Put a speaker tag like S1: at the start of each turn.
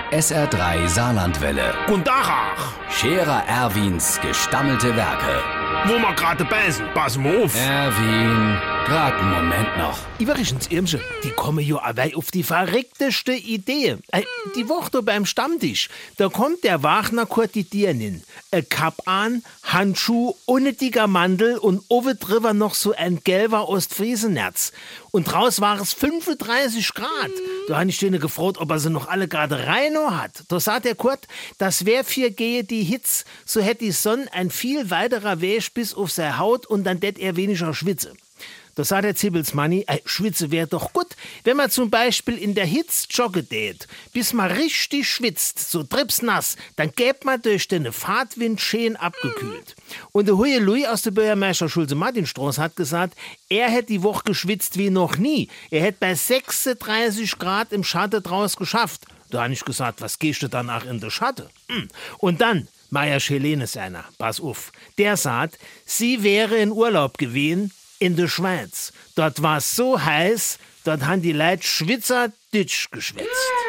S1: SR3 Saarlandwelle.
S2: Guten Tag.
S1: Scherer Erwins gestammelte Werke.
S2: Wo wir gerade beißen, pass mal auf.
S1: Erwin, grad einen Moment noch.
S3: Übrigens, Irmsche, die kommen ja aber auf die verrückteste Idee. Die Woche da beim Stammtisch, da kommt der Wagner Kurt die Dirnin. Kapp an, Handschuh, ohne dicker Mandel und oben drüber noch so ein gelber Ostfriesenerz. Und draus war es 35 Grad. Da habe ich den gefragt, ob er sie noch alle gerade reino hat. Da sagt der Kurt, das wär für gehe die Hitz, so hätt die Sonne ein viel weiterer Weg bis auf seine Haut und dann det er weniger schwitze. Da sagt der Zibbelsmanni, schwitze wär doch gut, wenn man zum Beispiel in der Hitze joggen tät. Bis man richtig schwitzt, so tripsnass, dann gäb man durch den Fahrtwind schön abgekühlt. Und der Huye Louis aus der Bürgermeister Schulze-Martinstraße hat gesagt, er hätt die Woche geschwitzt wie noch nie. Er hätt bei 36 Grad im Schatten draus geschafft. Da hab ich gesagt, was gehst du danach in der Schatte? Und dann, Meier Schelene seiner, pass auf, der sagt, sie wäre in Urlaub gewesen, in der Schweiz. Dort war's so heiß, dort han die Leute Schwitzer Ditsch geschwitzt.